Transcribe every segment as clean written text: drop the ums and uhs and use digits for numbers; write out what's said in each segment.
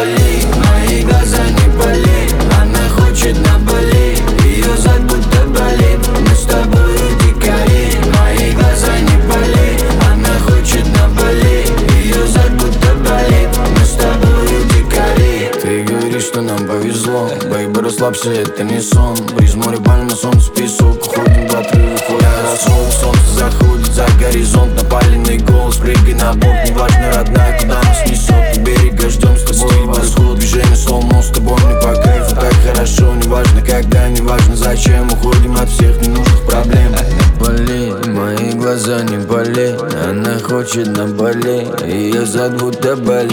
Бали, мои глаза не болит. Она хочет на Бали, ее зад будто болит. Мы с тобой дикари, мои глаза не болит. Она хочет на Бали, ее зад будто болит. Мы с тобой дикари. Ты говоришь, что нам повезло, бэйби, расслабься, это не сон. Бриз, море, пальма, солнце, песок. Уходим в отрыв, уходим на расход. Солнце заходит за горизонт, напаленный голос. Прыгай на борт, неважно, родная, куда нас несет. У берега ждем с тобой восход. Движение слоумо, с тобой мне по кайфу. Так хорошо, неважно когда, неважно зачем. Уходим от всех ненужных проблем. Бали, мои глаза не болеют. Она хочет на Бали, ее зад будто болит.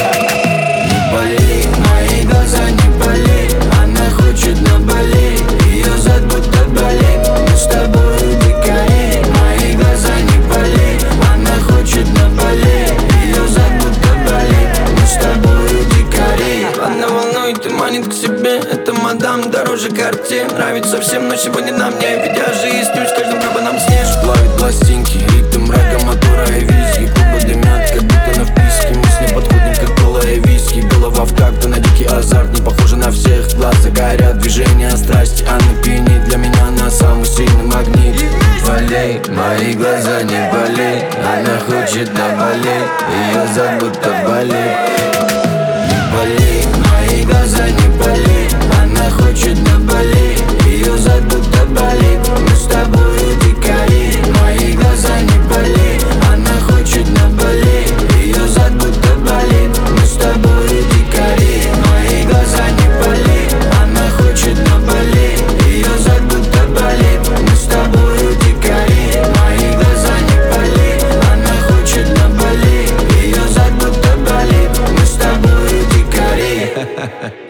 Не болит, мои глаза не болеют. Она хочет на Бали, ее зад будто болит. Мы с тобой дикари, мои глаза не болеют. Она хочет на Бали, ее зад будто болит. Мы с тобой дикари. Она волнует и манит к себе. Это мадам дороже картин. Нравится всем, но сегодня на мне. Ведь я же и снюсь в каждом гребаном сне. Плавит пластинки, ритм рэга, мотора и виски. Губы дымят, как будто на вписке. Мы с ней подходим, как кола и виски. Голова в такт, на дикий азарт. Не похожа на всех, глаза горят, движения страсти. Она пьянит, для меня она самый сильный магнит. Болей, мои глаза не болей. Она хочет на Бали, ее зад будто болит. Не болей, мои глаза не болеют. Она хочет на Бали, ее зад будто болит. Мы с тобой дикари, мои глаза не болеют. Она хочет на Бали, ее зад будто болит. Мы с тобой дикари, мои глаза не болеют. Она хочет на Бали, ее зад будто болит. Мы с тобой дикари, мои глаза не болеют. Она хочет на Бали, ее зад будто болит. Мы с тобой дикари.